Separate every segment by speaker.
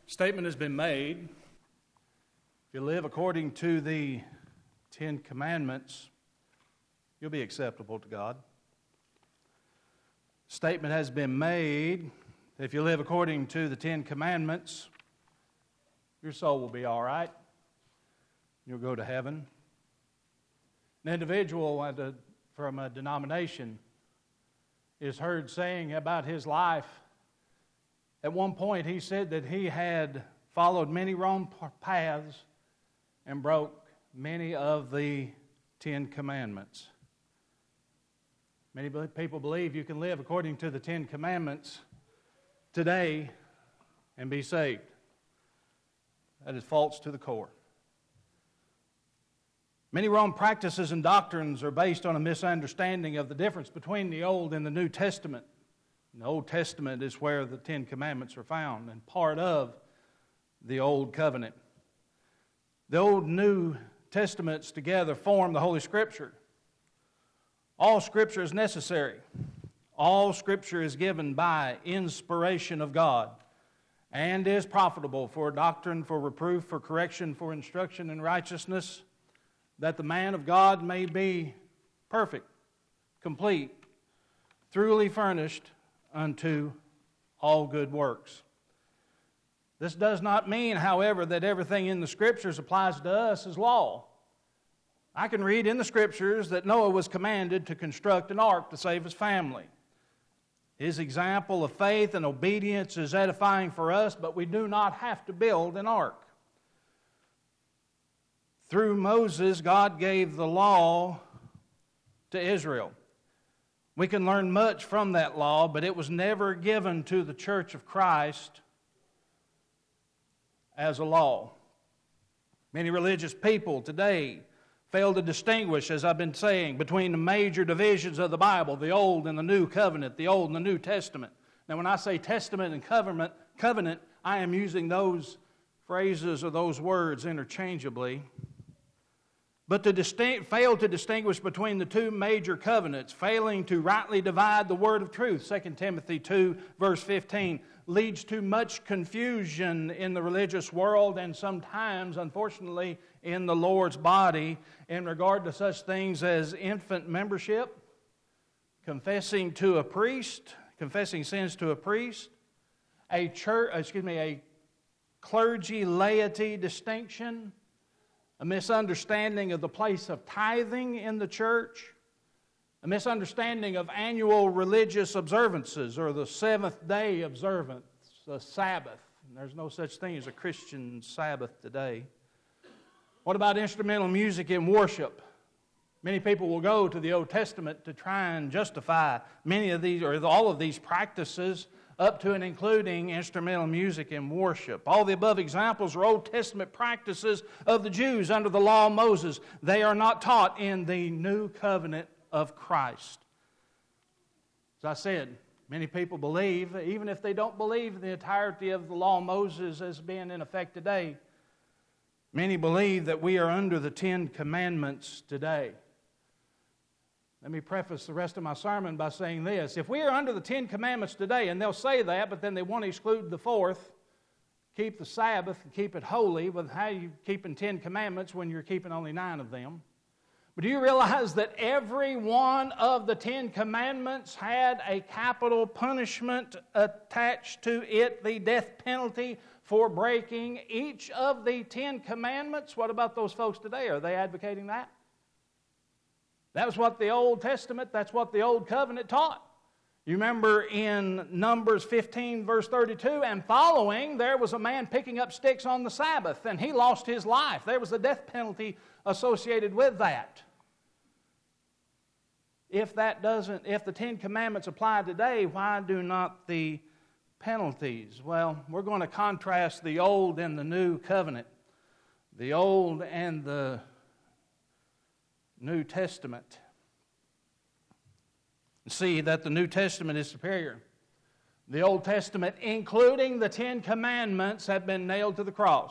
Speaker 1: Statement has been made. If you live according to the Ten Commandments, you'll be acceptable to God. Statement has been made. If you live according to the Ten Commandments, your soul will be all right. You'll go to heaven. An individual from a denomination is heard saying about his life. At one point, he said that he had followed many wrong paths and broke many of the Ten Commandments. Many people believe you can live according to the Ten Commandments today and be saved. That is false to the core. Many wrong practices and doctrines are based on a misunderstanding of the difference between the Old and the New Testament. The Old Testament is where the Ten Commandments are found and part of the Old Covenant. The Old and New Testaments together form the Holy Scripture. All Scripture is necessary. All Scripture is given by inspiration of God and is profitable for doctrine, for reproof, for correction, for instruction in righteousness, that the man of God may be perfect, complete, thoroughly furnished unto all good works. This does not mean, however, that everything in the Scriptures applies to us as law. I can read in the Scriptures that Noah was commanded to construct an ark to save his family. His example of faith and obedience is edifying for us, but we do not have to build an ark. Through Moses, God gave the law to Israel. We can learn much from that law, but it was never given to the Church of Christ as a law. Many religious people today fail to distinguish, as I've been saying, between the major divisions of the Bible, the Old and the New Covenant, the Old and the New Testament. Now, when I say Testament and covenant, I am using those phrases or those words interchangeably. But to fail to distinguish between the two major covenants, failing to rightly divide the word of truth, 2 Timothy 2, verse 15, leads to much confusion in the religious world and sometimes, unfortunately, in the Lord's body in regard to such things as infant membership, confessing sins to a priest, a clergy laity distinction, a misunderstanding of the place of tithing in the church, a misunderstanding of annual religious observances or the seventh-day observance, the Sabbath. And there's no such thing as a Christian Sabbath today. What about instrumental music in worship? Many people will go to the Old Testament to try and justify many of these or all of these practices up to and including instrumental music in worship. All the above examples are Old Testament practices of the Jews under the law of Moses. They are not taught in the new covenant of Christ. As I said, many people believe, even if they don't believe the entirety of the law of Moses as being in effect today, many believe that we are under the Ten Commandments today. Let me preface the rest of my sermon by saying this. If we are under the Ten Commandments today, and they'll say that, but then they want to exclude the fourth, keep the Sabbath and keep it holy, well, how are you keeping 10 commandments when you're keeping only 9 of them? But do you realize that every one of the 10 commandments had a capital punishment attached to it, the death penalty for breaking each of the 10 commandments? What about those folks today? Are they advocating that? That was what the Old Testament, that's what the Old Covenant taught. You remember in Numbers 15, verse 32, and following, there was a man picking up sticks on the Sabbath, and he lost his life. There was a death penalty associated with that. If the 10 Commandments apply today, why do not the penalties? Well, we're going to contrast the Old and the New Covenant, the Old and the New Testament. See that the New Testament is superior. The Old Testament, including the 10 Commandments, have been nailed to the cross.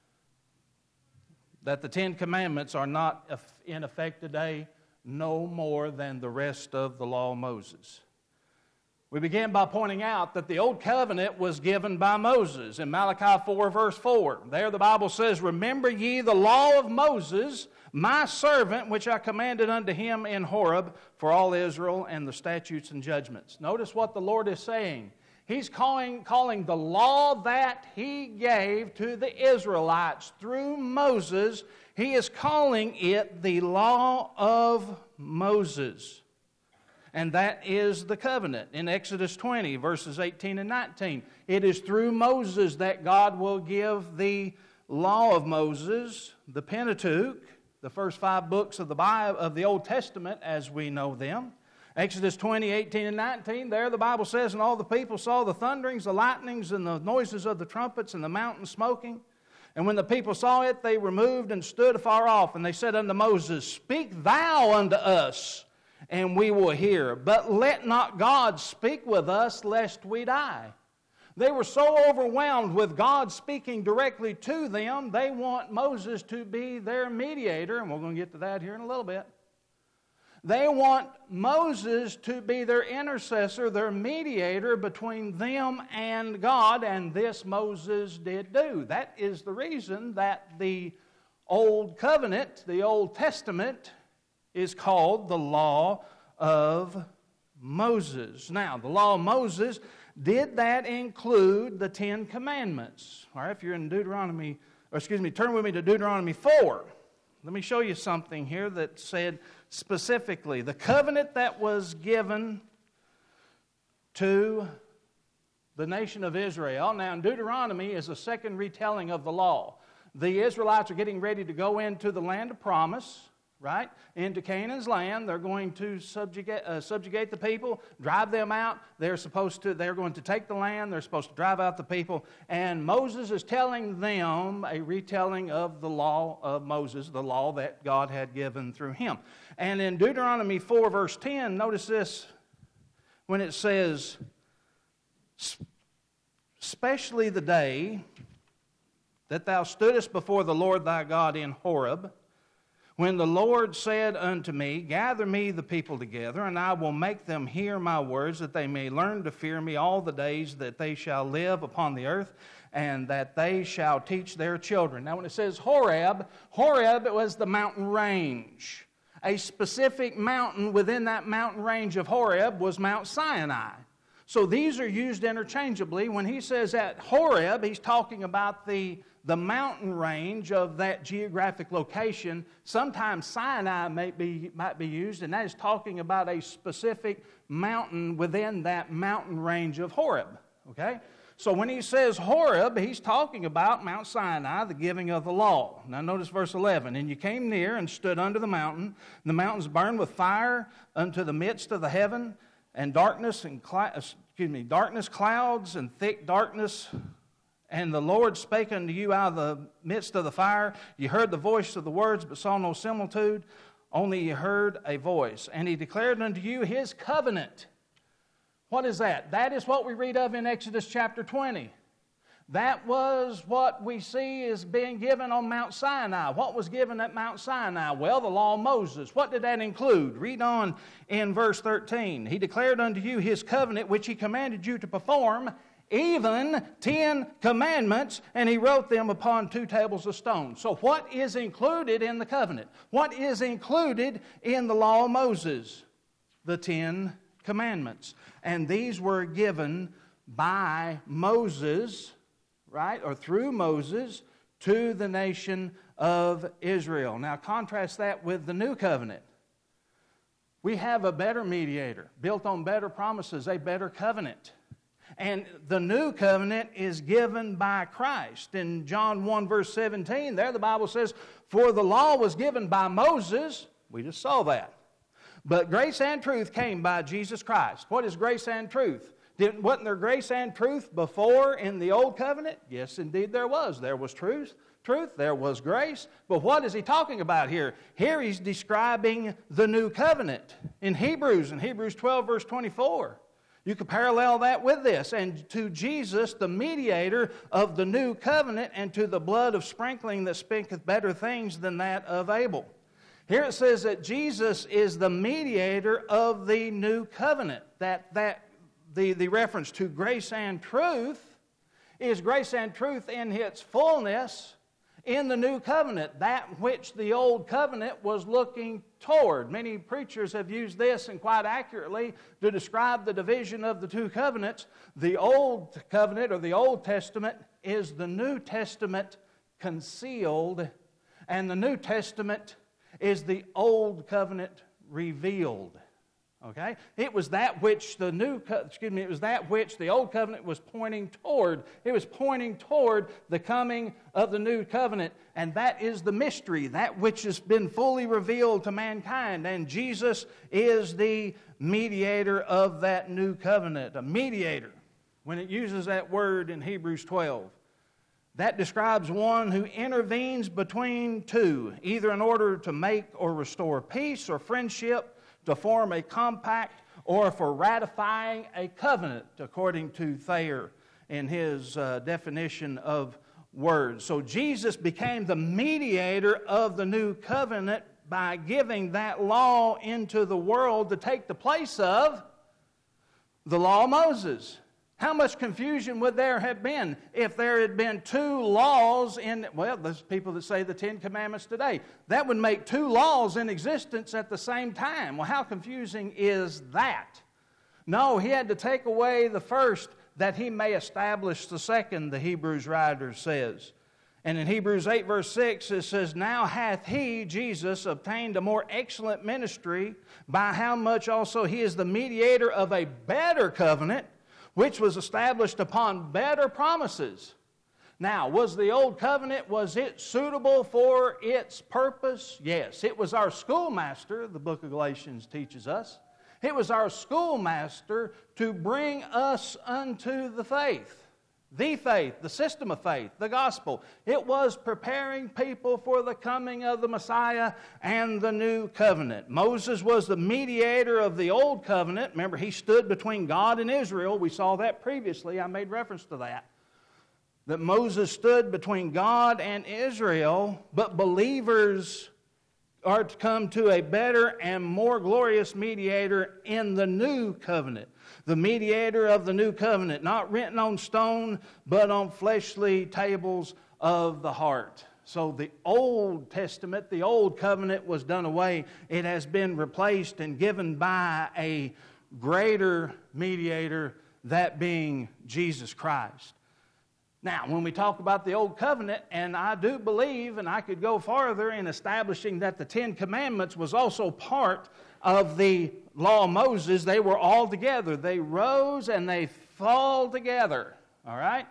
Speaker 1: That the 10 Commandments are not in effect today no more than the rest of the law of Moses. We begin by pointing out that the Old Covenant was given by Moses. In Malachi 4, verse 4, there the Bible says, "Remember ye the law of Moses, my servant, which I commanded unto him in Horeb for all Israel, and the statutes and judgments." Notice what the Lord is saying. He's calling the law that He gave to the Israelites through Moses, He is calling it the law of Moses. And that is the covenant. In Exodus 20, verses 18 and 19, it is through Moses that God will give the law of Moses, the Pentateuch, the first 5 books of the Bible, of the Old Testament as we know them. Exodus 20, 18 and 19, there the Bible says, "And all the people saw the thunderings, the lightnings, and the noises of the trumpets, and the mountain smoking. And when the people saw it, they removed and stood afar off. And they said unto Moses, Speak thou unto us, and we will hear. But let not God speak with us, lest we die." They were so overwhelmed with God speaking directly to them, they want Moses to be their mediator, and we're going to get to that here in a little bit. They want Moses to be their intercessor, their mediator between them and God, and this Moses did do. That is the reason that the Old Covenant, the Old Testament, is called the Law of Moses. Now, the Law of Moses, did that include the 10 Commandments? All right, if you're in turn with me to Deuteronomy 4. Let me show you something here that said specifically, the covenant that was given to the nation of Israel. Now, in Deuteronomy is a second retelling of the law. The Israelites are getting ready to go into the land of promise, right? Into Canaan's land. They're going to subjugate the people, drive them out. They're going to take the land. They're supposed to drive out the people. And Moses is telling them a retelling of the law of Moses, the law that God had given through him. And in Deuteronomy 4, verse 10, notice this when it says, "Especially the day that thou stoodest before the Lord thy God in Horeb, when the Lord said unto me, Gather me the people together, and I will make them hear my words, that they may learn to fear me all the days that they shall live upon the earth, and that they shall teach their children." Now when it says Horeb, it was the mountain range. A specific mountain within that mountain range of Horeb was Mount Sinai. So these are used interchangeably. When he says at Horeb, he's talking about the mountain range of that geographic location. Sometimes Sinai might be used, and that is talking about a specific mountain within that mountain range of Horeb. Okay? So when he says Horeb, he's talking about Mount Sinai, the giving of the law. Now notice verse 11. "And you came near and stood under the mountain. And the mountains burned with fire unto the midst of the heaven, and darkness, clouds, and thick darkness. And the Lord spake unto you out of the midst of the fire. You heard the voice of the words, but saw no similitude. Only you heard a voice. And he declared unto you his covenant." What is that? That is what we read of in Exodus chapter 20. That was what we see is being given on Mount Sinai. What was given at Mount Sinai? Well, the law of Moses. What did that include? Read on in verse 13. "He declared unto you his covenant, which he commanded you to perform, even 10 commandments, and he wrote them upon 2 tables of stone." So what is included in the covenant? What is included in the law of Moses? The 10 commandments. And these were given by Moses, right, or through Moses, to the nation of Israel. Now contrast that with the new covenant. We have a better mediator, built on better promises, a better covenant. And the new covenant is given by Christ. In John 1 verse 17, there the Bible says, "For the law was given by Moses," we just saw that, "but grace and truth came by Jesus Christ." What is grace and truth? Wasn't there grace and truth before in the old covenant? Yes, indeed there was. There was truth, there was grace. But what is he talking about here? Here he's describing the new covenant. In Hebrews 12 verse 24. You could parallel that with this. "And to Jesus, the mediator of the new covenant, and to the blood of sprinkling that speaketh better things than that of Abel." Here it says that Jesus is the mediator of the new covenant. That the reference to grace and truth is grace and truth in its fullness in the new covenant, that which the old covenant was looking toward. Many preachers have used this, and quite accurately, to describe the division of the two covenants. The old covenant, or the Old Testament, is the New Testament concealed, and the New Testament is the Old Covenant revealed. Okay? It was that which the Old Covenant was pointing toward. It was pointing toward the coming of the New Covenant, and that is the mystery, that which has been fully revealed to mankind, and Jesus is the mediator of that New Covenant. A mediator, when it uses that word in Hebrews 12, that describes one who intervenes between two, either in order to make or restore peace or friendship, to form a compact, or for ratifying a covenant, according to Thayer in his definition of words. So Jesus became the mediator of the new covenant by giving that law into the world to take the place of the law of Moses. How much confusion would there have been if there had been two laws in, well, there's people that say the Ten Commandments today. That would make two laws in existence at the same time. Well, how confusing is that? No, he had to take away the first that he may establish the second, the Hebrews writer says. And in Hebrews 8 verse 6 it says, "Now hath he," Jesus, "obtained a more excellent ministry, by how much also he is the mediator of a better covenant, which was established upon better promises." Now, was the old covenant, was it suitable for its purpose? Yes. It was our schoolmaster, the book of Galatians teaches us. It was our schoolmaster to bring us unto the faith, the system of faith, the gospel. It was preparing people for the coming of the Messiah and the new covenant. Moses was the mediator of the old covenant. Remember, he stood between God and Israel. We saw that previously. I made reference to that. That Moses stood between God and Israel, but believers are to come to a better and more glorious mediator in the new covenant. The mediator of the new covenant, not written on stone, but on fleshly tables of the heart. So the Old Testament, the Old Covenant was done away. It has been replaced and given by a greater mediator, that being Jesus Christ. Now, when we talk about the Old Covenant, and I do believe, and I could go farther in establishing that the Ten Commandments was also part of the law of Moses, they were all together. They rose and they fall together. All right?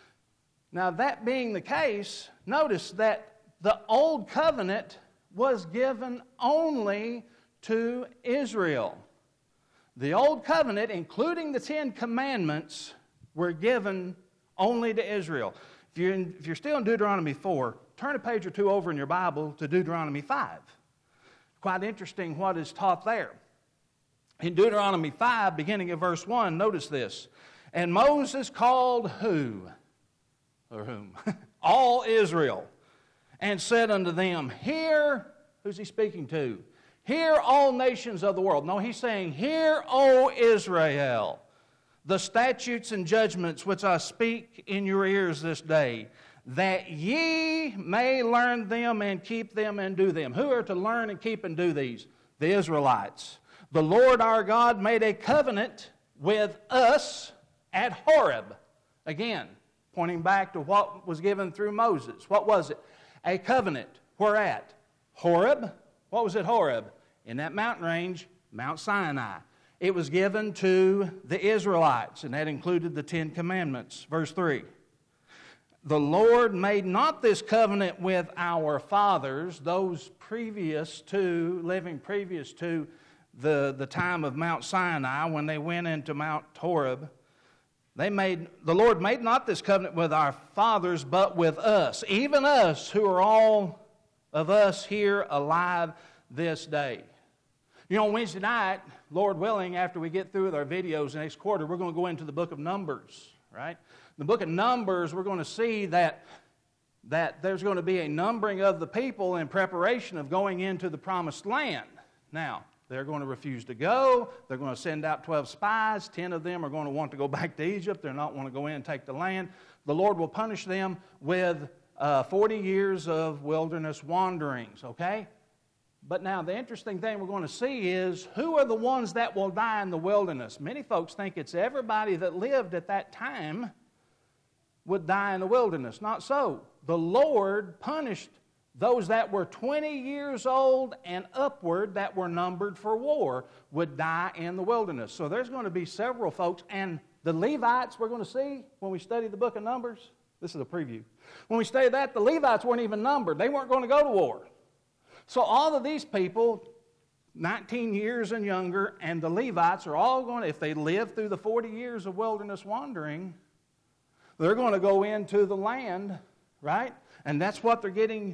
Speaker 1: Now, that being the case, notice that the Old Covenant was given only to Israel. The Old Covenant, including the Ten Commandments, were given only to Israel. If you're still in Deuteronomy 4, turn a page or two over in your Bible to Deuteronomy 5. Quite interesting what is taught there. In Deuteronomy 5, beginning at verse 1, notice this. "And Moses called" who? Or whom? "All Israel, and said unto them, Hear," who's he speaking to? "Hear, all nations of the world." No, he's saying, "Hear, O Israel, the statutes and judgments which I speak in your ears this day, that ye may learn them and keep them and do them." Who are to learn and keep and do these? The Israelites. "The Lord our God made a covenant with us at Horeb." Again, pointing back to what was given through Moses. What was it? A covenant. Where at? Horeb. What was at Horeb? In that mountain range, Mount Sinai. It was given to the Israelites, and that included the Ten Commandments. Verse 3. "The Lord made not this covenant with our fathers," those living previous to the time of Mount Sinai, when they went into Mount Horeb. The Lord made not this covenant with our fathers, but with us, even us, who are all of us here alive this day. You know, on Wednesday night, Lord willing, after we get through with our videos next quarter, we're going to go into the book of Numbers, right? In the book of Numbers, we're going to see that there's going to be a numbering of the people in preparation of going into the promised land. Now, They're going to refuse to go. They're going to send out 12 spies. 10 of them are going to want to go back to Egypt. They're not want to go in and take the land. The Lord will punish them with 40 years of wilderness wanderings, okay? But now the interesting thing we're going to see is who are the ones that will die in the wilderness? Many folks think it's everybody that lived at that time would die in the wilderness. Not so. The Lord punished those that were 20 years old and upward that were numbered for war would die in the wilderness. So there's going to be several folks, and the Levites we're going to see when we study the book of Numbers. This is a preview. When we study that, the Levites weren't even numbered. They weren't going to go to war. So all of these people, 19 years and younger, and the Levites are all going to, if they live through the 40 years of wilderness wandering, they're going to go into the land, right? And that's what they're getting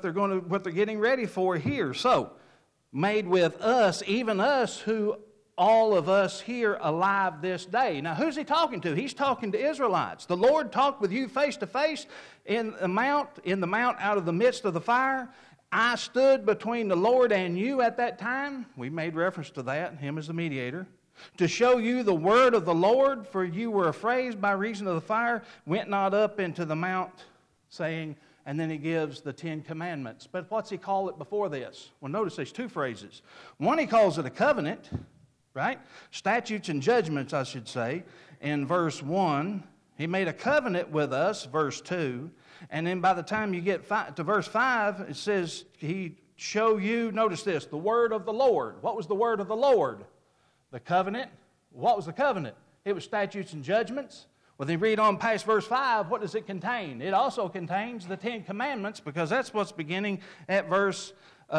Speaker 1: ready for here. So, made with us, even us who all of us here alive this day. Now, who's he talking to? He's talking to Israelites. The Lord talked with you face to face in the mount out of the midst of the fire. I stood between the Lord and you at that time. We made reference to that, him as the mediator. To show you the word of the Lord, for you were afraid by reason of the fire, went not up into the mount, saying, and then he gives the 10 commandments. But what's he call it before this? Well, notice there's two phrases. One, he calls it a covenant, right? Statutes and judgments, I should say, in verse 1. He made a covenant with us, verse 2. And then by the time you get to verse 5, it says, he show you, notice this, the word of the Lord. What was the word of the Lord? The covenant. What was the covenant? It was statutes and judgments. Well, then read on past verse 5, what does it contain? It also contains the 10 commandments, because that's what's beginning at verse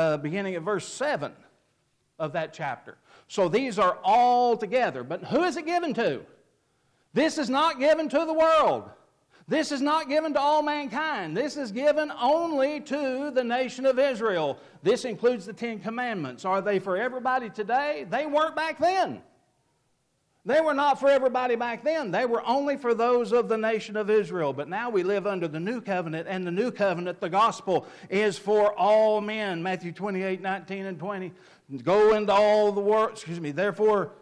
Speaker 1: 7 of that chapter. So these are all together. But who is it given to? This is not given to the world. This is not given to all mankind. This is given only to the nation of Israel. This includes the 10 commandments. Are they for everybody today? They weren't back then. They were not for everybody back then. They were only for those of the nation of Israel. But now we live under the new covenant, and the new covenant, the gospel, is for all men. Matthew 28, 19 and 20. Go into all the world, therefore,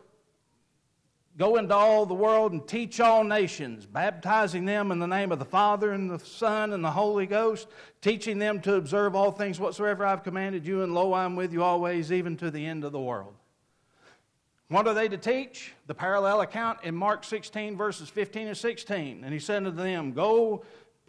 Speaker 1: go into all the world and teach all nations, baptizing them in the name of the Father and the Son and the Holy Ghost, teaching them to observe all things whatsoever I've commanded you, and lo, I'm with you always, even to the end of the world. What are they to teach? The parallel account in Mark 16, verses 15 and 16. And he said unto them, go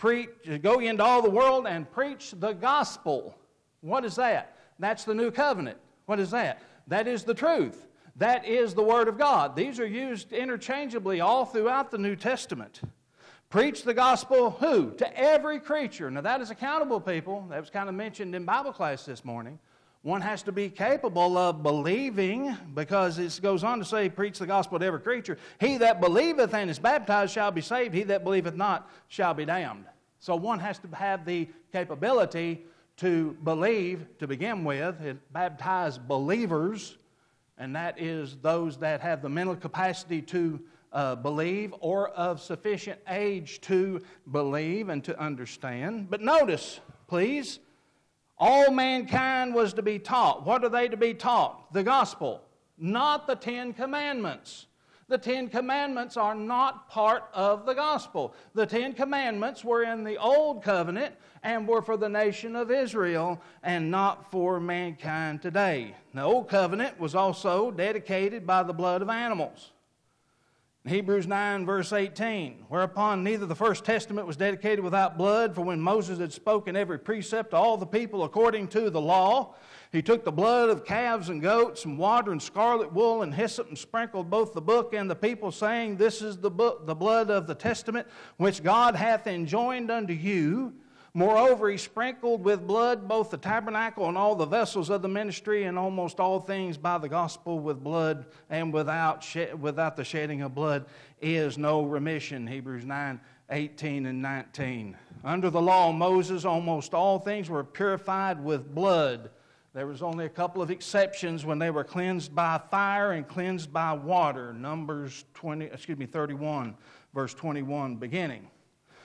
Speaker 1: into all the world and preach the gospel. What is that? That's the new covenant. What is that? That is the truth. That is the Word of God. These are used interchangeably all throughout the New Testament. Preach the gospel, who? To every creature. Now that is accountable, people. That was kind of mentioned in Bible class this morning. One has to be capable of believing, because it goes on to say, preach the gospel to every creature. He that believeth and is baptized shall be saved. He that believeth not shall be damned. So one has to have the capability to believe to begin with. It baptized believers, and that is those that have the mental capacity to believe, or of sufficient age to believe and to understand. But notice, please, all mankind was to be taught. What are they to be taught? The gospel, not the 10 commandments. The 10 commandments are not part of the gospel. The 10 commandments were in the old covenant and were for the nation of Israel and not for mankind today. The old covenant was also dedicated by the blood of animals. Hebrews 9, verse 18, whereupon neither the first testament was dedicated without blood, for when Moses had spoken every precept to all the people according to the law, he took the blood of calves and goats and water and scarlet wool and hyssop and sprinkled both the book and the people, saying, this is the blood of the testament which God hath enjoined unto you. Moreover, he sprinkled with blood both the tabernacle and all the vessels of the ministry, and almost all things by the gospel with blood, and without the shedding of blood is no remission. Hebrews 9, 18 and 19. Under the law of Moses, almost all things were purified with blood. There was only a couple of exceptions when they were cleansed by fire and cleansed by water. Numbers 31, verse 21 beginning.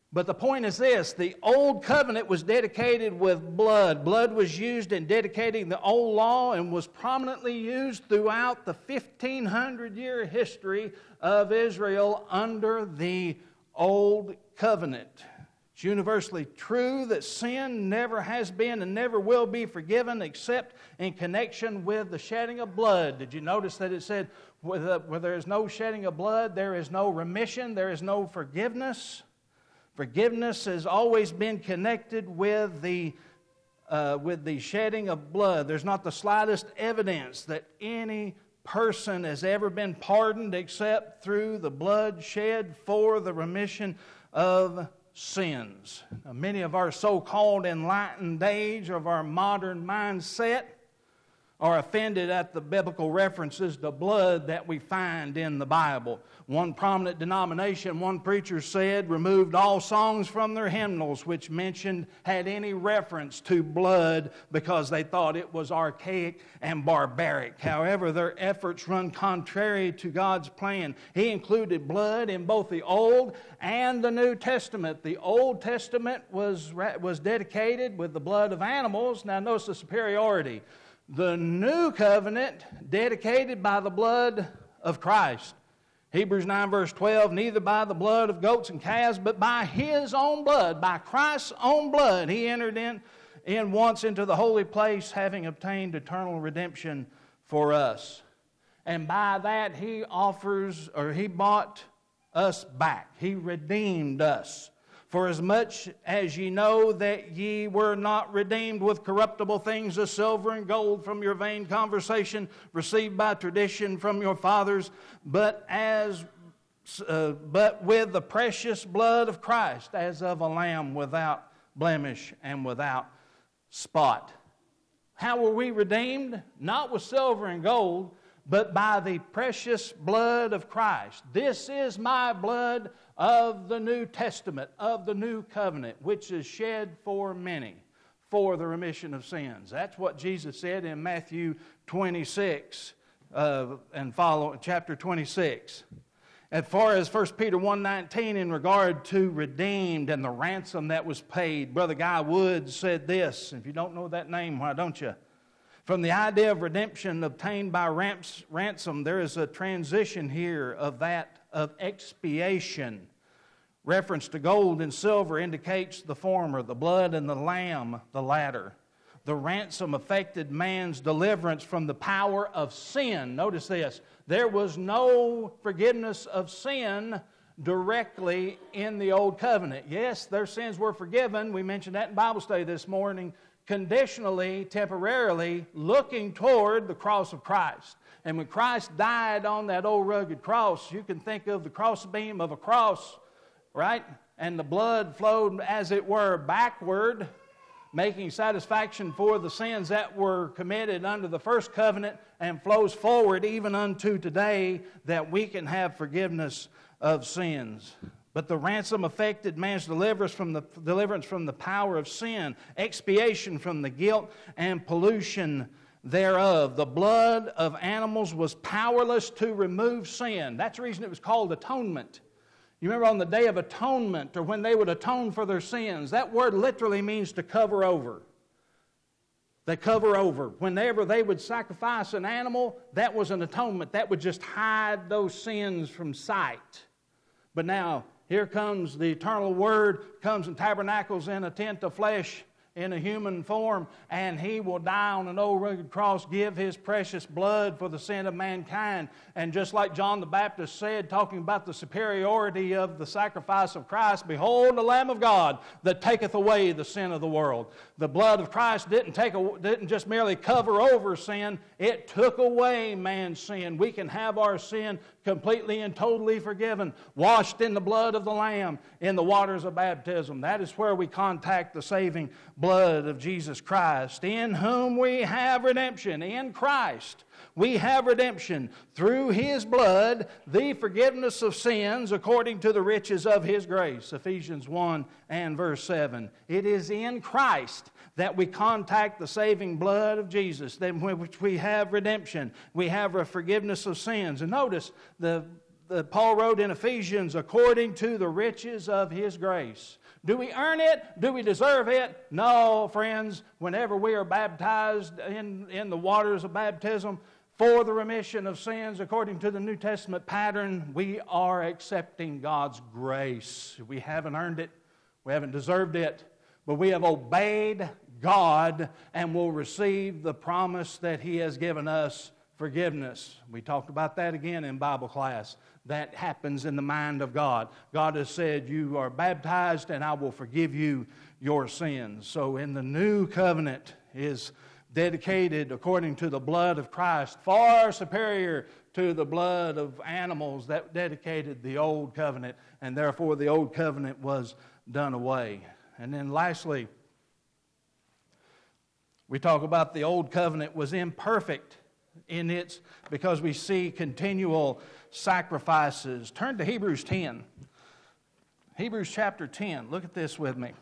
Speaker 1: But the point is this: the old covenant was dedicated with blood. Blood was used in dedicating the old law and was prominently used throughout the 1,500-year history of Israel under the old covenant. It's universally true that sin never has been and never will be forgiven except in connection with the shedding of blood. Did you notice that it said, where there is no shedding of blood, there is no remission, there is no forgiveness? Forgiveness has always been connected with the shedding of blood. There's not the slightest evidence that any person has ever been pardoned except through the blood shed for the remission of sins. Now, many of our so-called enlightened age, of our modern mindset, are offended at the biblical references to blood that we find in the Bible. One prominent denomination, one preacher said, removed all songs from their hymnals which had any reference to blood because they thought it was archaic and barbaric. However, their efforts run contrary to God's plan. He included blood in both the Old and the New Testament. The Old Testament was dedicated with the blood of animals. Now notice the superiority. The new covenant dedicated by the blood of Christ. Hebrews 9 verse 12, neither by the blood of goats and calves, but by His own blood, by Christ's own blood, He entered in once into the holy place, having obtained eternal redemption for us. And by that He bought us back. He redeemed us. For as much as ye know that ye were not redeemed with corruptible things as silver and gold from your vain conversation received by tradition from your fathers, but with the precious blood of Christ, as of a lamb without blemish and without spot. How were we redeemed? Not with silver and gold, but by the precious blood of Christ. This is my blood of the New Testament, of the New Covenant, which is shed for many, for the remission of sins. That's what Jesus said in Matthew 26 and chapter 26. As far as 1 Peter 1:19 in regard to redeemed and the ransom that was paid, Brother Guy Woods said this. If you don't know that name, why don't you? From the idea of redemption obtained by ransom, there is a transition here of expiation. Reference to gold and silver indicates the former, the blood and the lamb, the latter. The ransom affected man's deliverance from the power of sin. Notice this. There was no forgiveness of sin directly in the Old Covenant. Yes, their sins were forgiven. We mentioned that in Bible study this morning. Conditionally, temporarily, looking toward the cross of Christ. And when Christ died on that old rugged cross, you can think of the crossbeam of a cross, right? And the blood flowed, as it were, backward, making satisfaction for the sins that were committed under the first covenant, and flows forward even unto today, that we can have forgiveness of sins. But the ransom affected man's deliverance from the power of sin, expiation from the guilt and pollution thereof. The blood of animals was powerless to remove sin. That's the reason it was called atonement. You remember on the Day of Atonement, or when they would atone for their sins, that word literally means to cover over. They cover over. Whenever they would sacrifice an animal, that was an atonement. That would just hide those sins from sight. But now, here comes the eternal Word, comes and tabernacles in a tent of flesh in a human form, and He will die on an old rugged cross, give His precious blood for the sin of mankind. And just like John the Baptist said, talking about the superiority of the sacrifice of Christ, behold the Lamb of God that taketh away the sin of the world. The blood of Christ didn't just merely cover over sin, it took away man's sin. We can have our sin completely and totally forgiven, washed in the blood of the Lamb, in the waters of baptism. That is where we contact the saving blood of Jesus Christ, in whom we have redemption. In Christ we have redemption through His blood, the forgiveness of sins according to the riches of His grace. Ephesians 1 and verse 7. It is in Christ that we contact the saving blood of Jesus, then which we have redemption. We have a forgiveness of sins. And notice, the Paul wrote in Ephesians, according to the riches of His grace. Do we earn it? Do we deserve it? No, friends. Whenever we are baptized in the waters of baptism for the remission of sins, according to the New Testament pattern, we are accepting God's grace. We haven't earned it. We haven't deserved it. But we have obeyed God and will receive the promise that He has given us, forgiveness. We talked about that again in Bible class. That happens in the mind of God. God has said, you are baptized and I will forgive you your sins. So in the new covenant is dedicated according to the blood of Christ, far superior to the blood of animals that dedicated the old covenant, and therefore the old covenant was done away. And then lastly, we talk about the old covenant was imperfect in its, because we see continual sacrifices. Turn to Hebrews 10. Hebrews chapter 10. Look at this with me.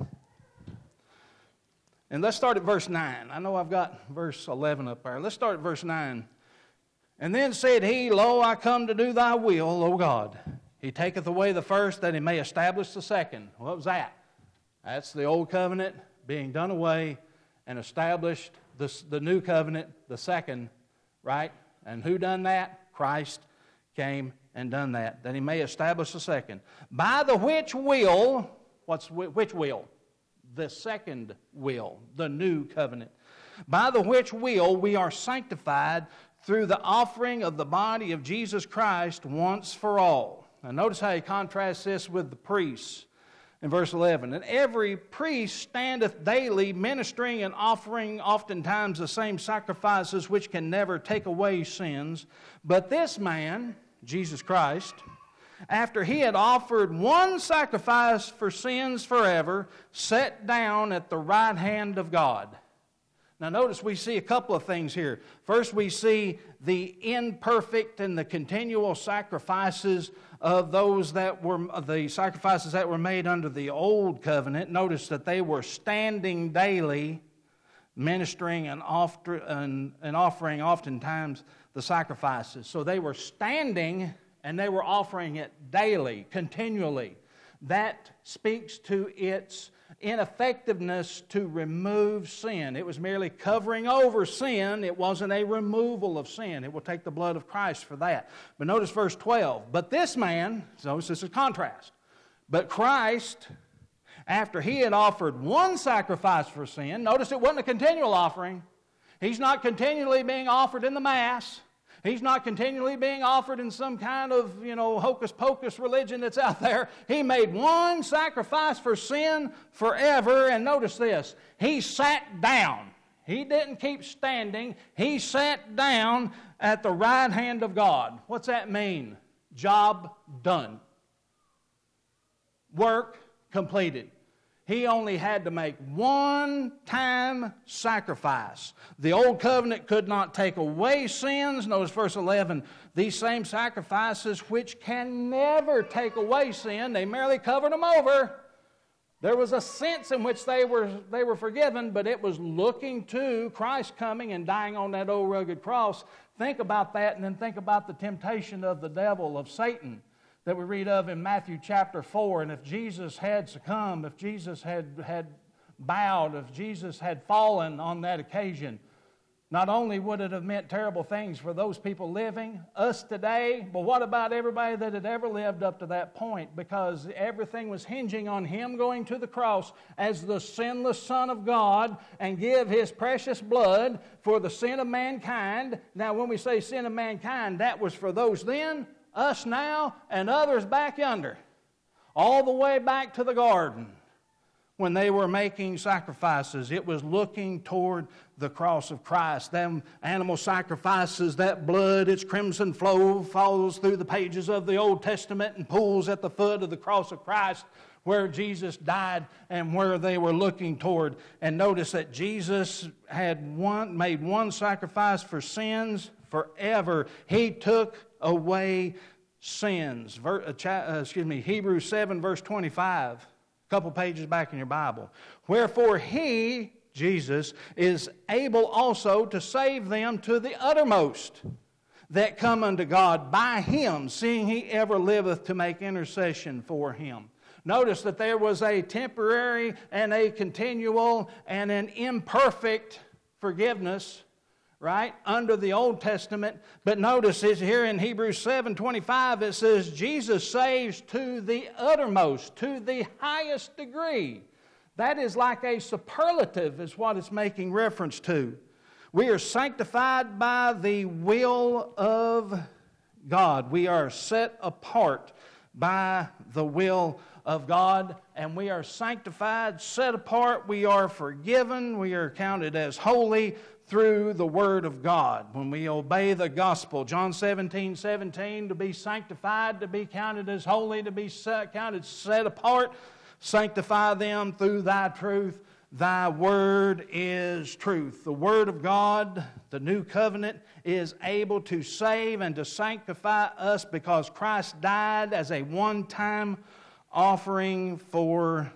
Speaker 1: And let's start at verse 9. I know I've got verse 11 up there. Let's start at verse 9. And then said he, Lo, I come to do thy will, O God. He taketh away the first, that he may establish the second. What was that? That's the old covenant being done away and established the new covenant, the second, right? And who done that? Christ came and done that he may establish the second. By the which will, which will? The second will, the new covenant. By the which will we are sanctified through the offering of the body of Jesus Christ once for all. Now notice how he contrasts this with the priests in verse 11. And every priest standeth daily ministering and offering oftentimes the same sacrifices which can never take away sins. But this man, Jesus Christ, after he had offered one sacrifice for sins forever, sat down at the right hand of God. Now notice we see a couple of things here. First we see the imperfect and the continual sacrifices of those that were, the sacrifices that were made under the old covenant. Notice that they were standing daily, ministering and offering oftentimes the sacrifices. So they were standing and they were offering it daily, continually. That speaks to its ineffectiveness to remove sin. It was merely covering over sin. It wasn't a removal of sin. It will take the blood of Christ for that. But notice verse 12. But this man, so this is a contrast. But Christ, after he had offered one sacrifice for sin, notice it wasn't a continual offering. He's not continually being offered in the Mass. He's not continually being offered in some kind of, hocus-pocus religion that's out there. He made one sacrifice for sin forever. And notice this. He sat down. He didn't keep standing. He sat down at the right hand of God. What's that mean? Job done. Work completed. He only had to make one-time sacrifice. The old covenant could not take away sins. Notice verse 11. These same sacrifices which can never take away sin, they merely covered them over. There was a sense in which they were forgiven, but it was looking to Christ coming and dying on that old rugged cross. Think about that, and then think about the temptation of the devil, of Satan, that we read of in Matthew chapter 4. And if Jesus had succumbed, if Jesus had bowed, if Jesus had fallen on that occasion, not only would it have meant terrible things for those people living, us today, but what about everybody that had ever lived up to that point? Because everything was hinging on Him going to the cross as the sinless Son of God and give His precious blood for the sin of mankind. Now, when we say sin of mankind, that was for those then, us now, and others back yonder, all the way back to the garden when they were making sacrifices. It was looking toward the cross of Christ. Them animal sacrifices, that blood, its crimson flow follows through the pages of the Old Testament and pools at the foot of the cross of Christ where Jesus died and where they were looking toward. And notice that Jesus had made one sacrifice for sins forever. He took away sins. Hebrews 7 verse 25, a couple pages back in your Bible. Wherefore He, Jesus, is able also to save them to the uttermost that come unto God by him, seeing he ever liveth to make intercession for him. Notice that there was a temporary and a continual and an imperfect forgiveness, right, under the Old Testament. But notice it's here in Hebrews 7:25, it says, Jesus saves to the uttermost, to the highest degree. That is like a superlative is what it's making reference to. We are sanctified by the will of God. We are set apart by the will of God, and we are sanctified, set apart, we are forgiven, we are counted as holy through the Word of God. When we obey the gospel, John 17:17, to be sanctified, to be counted as holy, to be counted set apart, sanctify them through thy truth. Thy word is truth. The Word of God, the new covenant, is able to save and to sanctify us because Christ died as a one-time offering for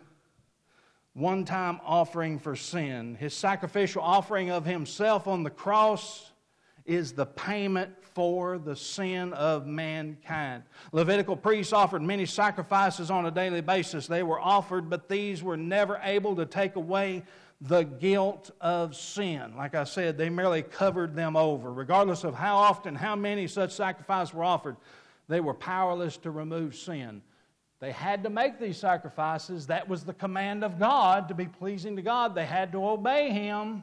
Speaker 1: sin. His sacrificial offering of himself on the cross is the payment for the sin of mankind. Levitical priests offered many sacrifices on a daily basis. They were offered, but these were never able to take away the guilt of sin. Like I said, they merely covered them over. Regardless of how often, how many such sacrifices were offered, they were powerless to remove sin. They had to make these sacrifices. That was the command of God to be pleasing to God. They had to obey Him.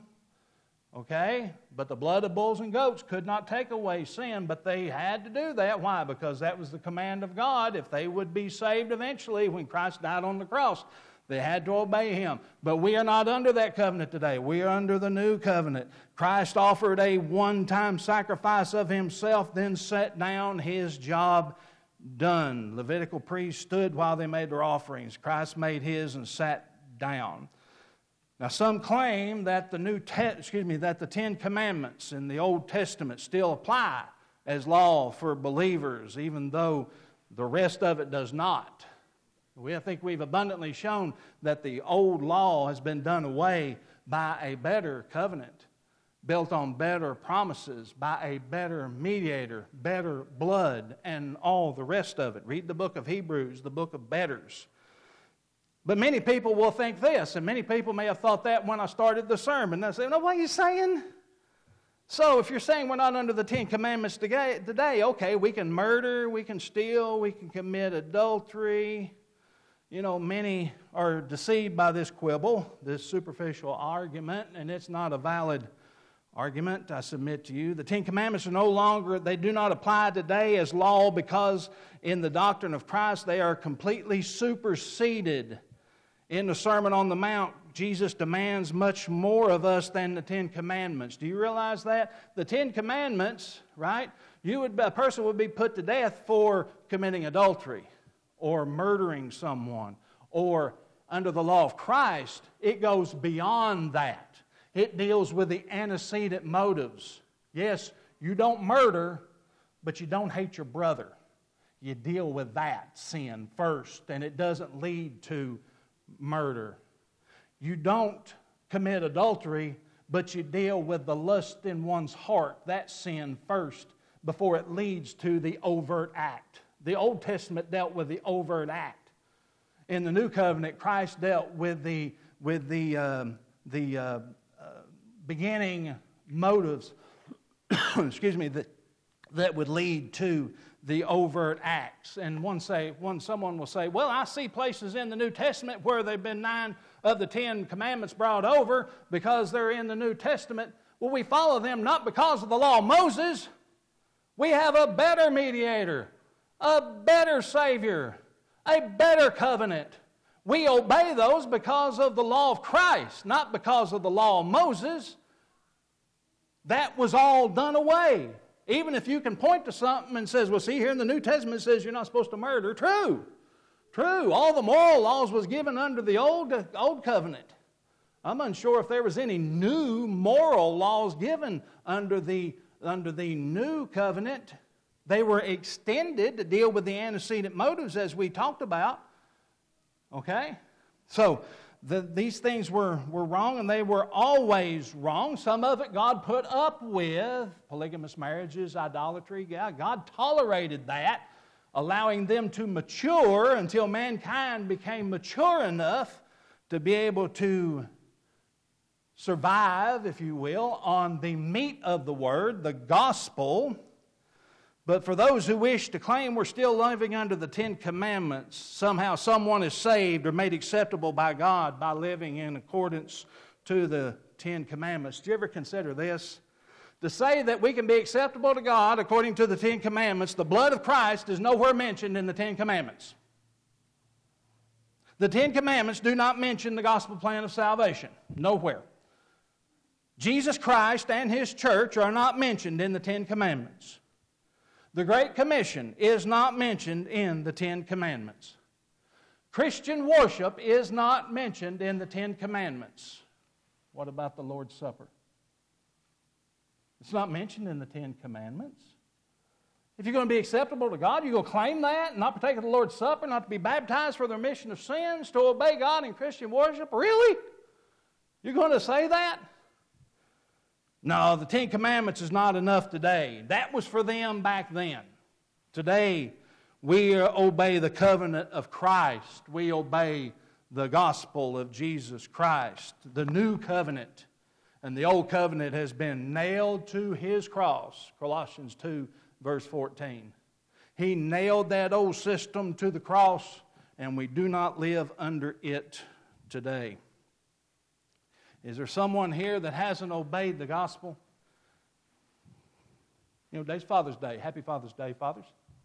Speaker 1: Okay? But the blood of bulls and goats could not take away sin, but they had to do that. Why? Because that was the command of God. If they would be saved eventually when Christ died on the cross, they had to obey Him. But we are not under that covenant today. We are under the new covenant. Christ offered a one-time sacrifice of Himself, then set down, His job done. Levitical priests stood while they made their offerings. Christ made His and sat down. Now, some claim that the Ten Commandments in the Old Testament still apply as law for believers, even though the rest of it does not. I think we've abundantly shown that the old law has been done away by a better covenant, built on better promises, by a better mediator, better blood, and all the rest of it. Read the book of Hebrews, the book of betters. But many people will think this, and many people may have thought that when I started the sermon. They say, no, what are you saying? So if you're saying we're not under the Ten Commandments today, okay, we can murder, we can steal, we can commit adultery. You know, many are deceived by this quibble, this superficial argument, and it's not a valid argument, I submit to you. The Ten Commandments are no longer, they do not apply today as law because in the doctrine of Christ they are completely superseded. In the Sermon on the Mount, Jesus demands much more of us than the Ten Commandments. Do you realize that? The Ten Commandments, right? A person would be put to death for committing adultery or murdering someone. Or under the law of Christ, it goes beyond that. It deals with the antecedent motives. Yes, you don't murder, but you don't hate your brother. You deal with that sin first, and it doesn't lead to murder. You don't commit adultery, but you deal with the lust in one's heart, that sin first, before it leads to the overt act. The Old Testament dealt with the overt act. In the New Covenant, Christ dealt with the beginning motives, that would lead to the overt acts. And someone will say, well, I see places in the New Testament where there have been 9 of the 10 commandments brought over because they're in the New Testament. Well, we follow them not because of the law of Moses. We have a better mediator, a better Savior, a better covenant. We obey those because of the law of Christ, not because of the law of Moses. That was all done away. Even if you can point to something and says, well, see, here in the New Testament it says you're not supposed to murder. True. All the moral laws was given under the old covenant. I'm unsure if there was any new moral laws given under the new covenant. They were extended to deal with the antecedent motives as we talked about. Okay? So, these things were wrong, and they were always wrong. Some of it God put up with, polygamous marriages, idolatry. Yeah, God tolerated that, allowing them to mature until mankind became mature enough to be able to survive, if you will, on the meat of the Word, the gospel. But for those who wish to claim we're still living under the Ten Commandments, somehow someone is saved or made acceptable by God by living in accordance to the Ten Commandments. Do you ever consider this? To say that we can be acceptable to God according to the Ten Commandments, the blood of Christ is nowhere mentioned in the Ten Commandments. The Ten Commandments do not mention the gospel plan of salvation. Nowhere. Jesus Christ and His church are not mentioned in the Ten Commandments. The Great Commission is not mentioned in the Ten Commandments. Christian worship is not mentioned in the Ten Commandments. What about the Lord's Supper? It's not mentioned in the Ten Commandments. If you're going to be acceptable to God, you're going to claim that, not partake of the Lord's Supper, not to be baptized for the remission of sins, to obey God in Christian worship. Really? You're going to say that? No, the Ten Commandments is not enough today. That was for them back then. Today, we obey the covenant of Christ. We obey the gospel of Jesus Christ, the new covenant. And the old covenant has been nailed to His cross. Colossians 2, verse 14. He nailed that old system to the cross, and we do not live under it today. Is there someone here that hasn't obeyed the gospel? You know, today's Father's Day. Happy Father's Day, fathers.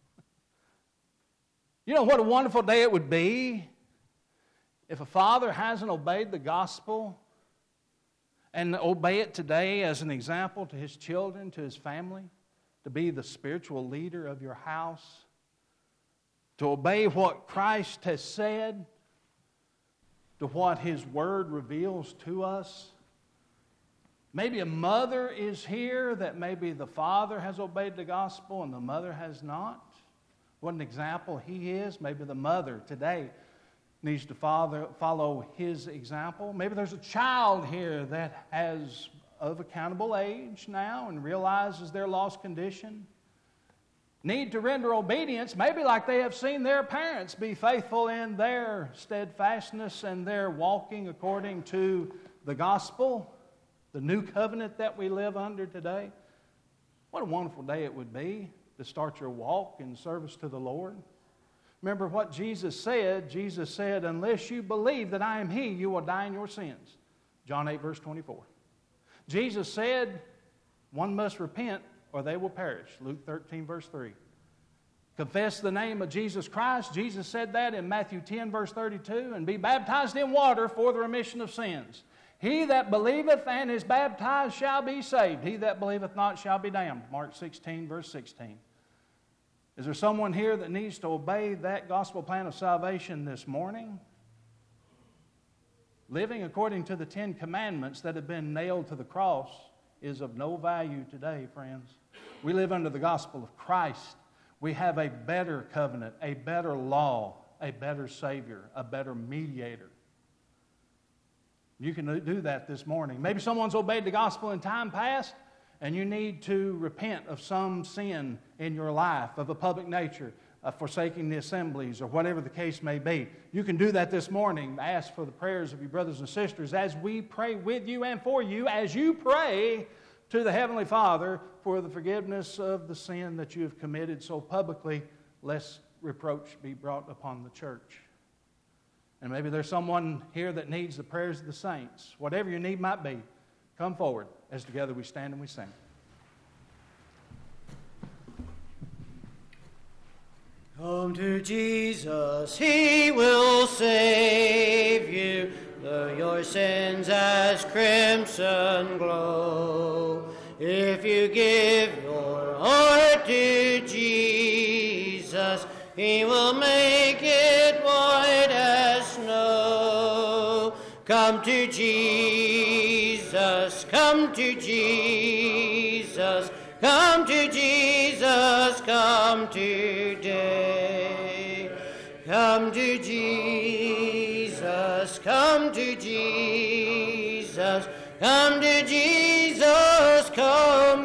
Speaker 1: You know what a wonderful day it would be if a father hasn't obeyed the gospel and obey it today as an example to his children, to his family, to be the spiritual leader of your house, to obey what Christ has said, to what His Word reveals to us. Maybe a mother is here that maybe the father has obeyed the gospel and the mother has not. What an example he is. Maybe the mother today needs to follow his example. Maybe there's a child here that has of accountable age now and realizes their lost condition. Need to render obedience, maybe like they have seen their parents be faithful in their steadfastness and their walking according to the gospel, the new covenant that we live under today. What a wonderful day it would be to start your walk in service to the Lord. Remember what Jesus said. Jesus said, unless you believe that I am He, you will die in your sins. John 8, verse 24. Jesus said, one must repent or they will perish. Luke 13, verse 3. Confess the name of Jesus Christ. Jesus said that in Matthew 10, verse 32. And be baptized in water for the remission of sins. He that believeth and is baptized shall be saved. He that believeth not shall be damned. Mark 16, verse 16. Is there someone here that needs to obey that gospel plan of salvation this morning? Living according to the Ten Commandments that have been nailed to the cross is of no value today, friends. We live under the gospel of Christ. We have a better covenant, a better law, a better Savior, a better mediator. You can do that this morning. Maybe someone's obeyed the gospel in time past, and you need to repent of some sin in your life of a public nature, forsaking the assemblies, or whatever the case may be. You can do that this morning. Ask for the prayers of your brothers and sisters as we pray with you and for you, as you pray to the Heavenly Father for the forgiveness of the sin that you have committed so publicly, lest reproach be brought upon the church. And maybe there's someone here that needs the prayers of the saints. Whatever your need might be, come forward as together we stand and we sing.
Speaker 2: Come to Jesus, He will save you, though your sins as crimson glow. If you give your heart to Jesus, He will make it white as snow. Come to Jesus, come to Jesus, come to Jesus, come today. Come to Jesus, Jesus, come to Jesus, come to Jesus, come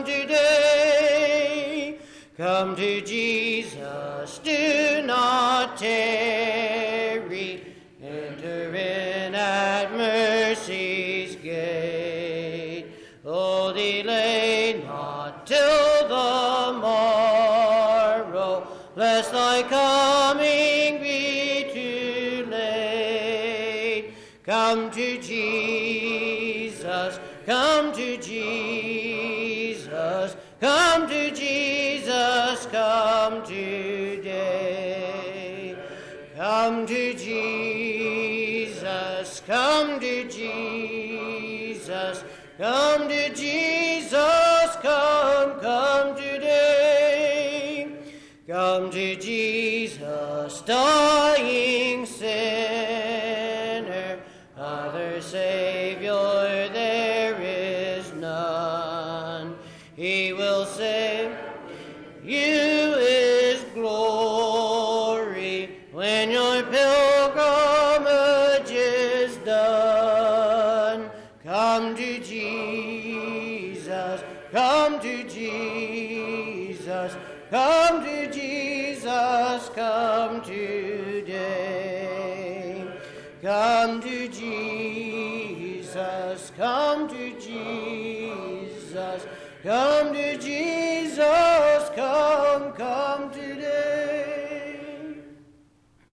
Speaker 2: today. Come to Jesus, do not tarry, enter in at mercy's gate. Oh, delay not till the morrow, lest thy coming be too late. Come to Jesus, come to Jesus, come to Jesus, come today. Come to Jesus, come to Jesus, come to Jesus, come today. Come to Jesus, dying sinner, other Savior there is none. He will save you His glory when your pilgrimage is done. Come to Jesus, come to Jesus, come to Jesus, come today. Come to Jesus, come to Jesus, come to Jesus, come